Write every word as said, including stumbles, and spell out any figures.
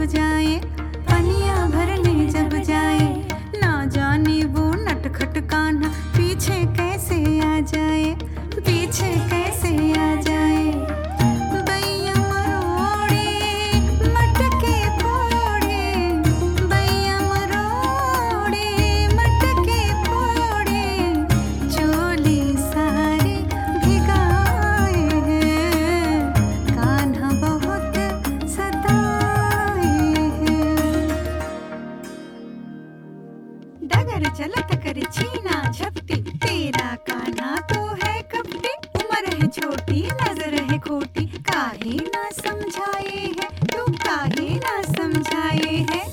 जाए, पनिया भरने जब जाए, ना जाने वो नटखट कान्हा पीछे कैसे आ जाए, पीछे कैसे आ जाए। बैया मरोड़े मटके फोड़े, बैया मरोड़े मटके फोड़े, चोली सारे भिगाए हैं, कान्हा बहुत सताए हैं। डगर चलत कर छीना झपटी, तेरा कान्हा तो है कपटी, उम्र है छोटी नजर है खोटी, काहे ना समझाए है तू, काहे ना समझाए है।